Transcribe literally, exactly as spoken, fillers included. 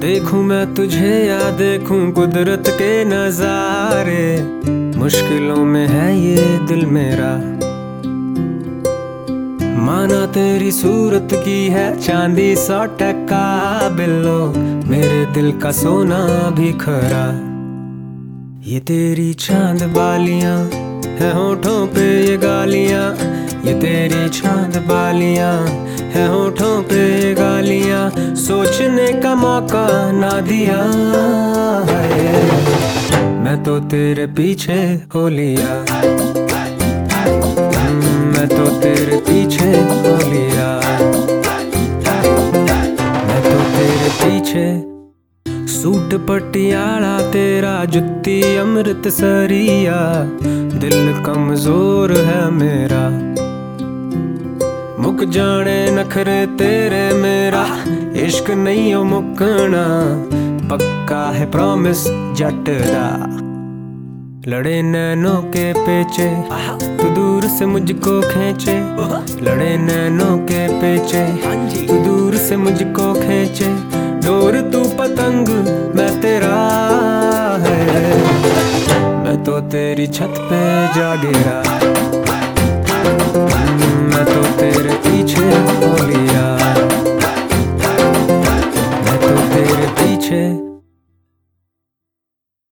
देखूं मैं तुझे या देखूं कुदरत के नजारे, मुश्किलों में है ये दिल मेरा। माना तेरी सूरत की है चांदी सौ टका बिल्लो, मेरे दिल का सोना भी खरा। ये तेरी चांद बालियां है होठों पे ये गालियां, ये तेरी चांद बालियां है होठों पे ये गालियां, सोचने का मौका ना दिया है। मैं तो तेरे पीछे हो लिया, मैं तो तेरे पीछे हो लिया, मैं तो तेरे पीछे। सूट पटियाला तेरा जुत्ती अमृतसरिया, दिल कमजोर है मेरा। मुक जाने नखरे तेरे मेरा, इश्क नहीं हो मुकना, पक्का है प्रॉमिस जट दा। लड़े नैनों के पेचे तू दूर से मुझको खींचे, लड़े नैनों के पेचे तू दूर से मुझको खींचे। डोर तू पतंग मैं तेरा है, मैं तो तेरी छत पे जा गिरा।